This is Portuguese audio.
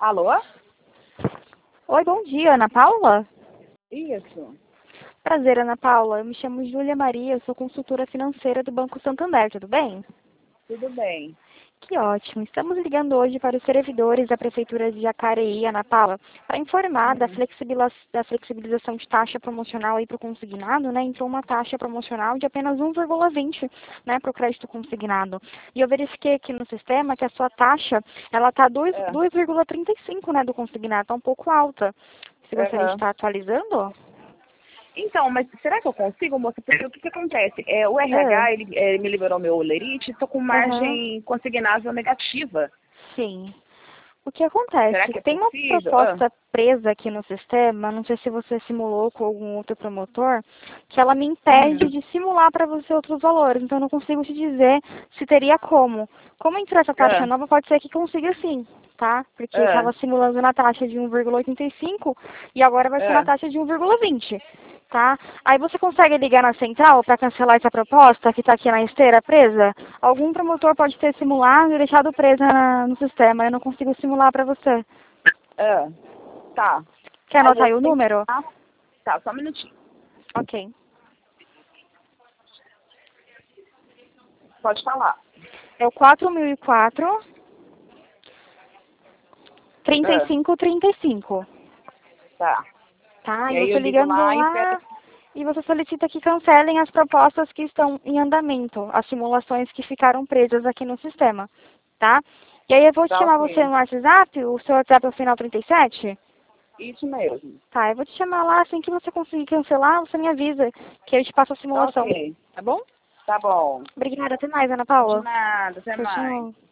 Alô? Oi, bom dia, Ana Paula? Isso. Prazer, Ana Paula. Eu me chamo Júlia Maria, eu sou consultora financeira do Banco Santander, tudo bem? Tudo bem. Que ótimo. Estamos ligando hoje para os servidores da Prefeitura de Jacareí, Ana Paula, para informar da flexibilização de taxa promocional aí para o consignado, né? Entrou uma taxa promocional de apenas 1,20, né, para o crédito consignado. E eu verifiquei aqui no sistema que a sua taxa, ela está 2,35, né, do consignado, está um pouco alta. Você gostaria de Aham. estar atualizando? Então, mas será que eu consigo, moça? Porque o que acontece? O Ah, RH, ele me liberou meu lerite, estou com aham. margem consignável negativa. Sim. O que Será acontece? que é Tem uma possível? proposta presa aqui no sistema, não sei se você simulou com algum outro promotor, que ela me impede de simular para você outros valores. Então, eu não consigo te dizer se teria como. Como entrou essa taxa Ah, nova, pode ser que consiga sim, tá? Porque ah, estava simulando na taxa de 1,85 e agora vai ser na ah. taxa de 1,20. Tá? Aí você consegue ligar na central para cancelar essa proposta que está aqui na esteira presa? Algum promotor pode ter simulado e deixado presa no sistema. Eu não consigo simular para você. Ah. Tá. Quer Aí anotar eu aí o tenho que... número? Tá, só um minutinho. Ok. Pode falar. É o 4004 Ah, 3535. tá. Tá? E E aí eu você ligo ligando lá e peço... lá e você solicita que cancelem as propostas que estão em andamento, as simulações que ficaram presas aqui no sistema. Tá? E aí eu vou te Tá, chamar você ok. no WhatsApp, o seu WhatsApp é o final 37? Isso mesmo. Tá, eu vou te chamar lá, assim que você conseguir cancelar, você me avisa, que eu te passo a Tá, simulação. ok. Tá bom? Tá bom. Obrigada, até mais, Ana De Paula. nada, até Tchau, mais. tchau.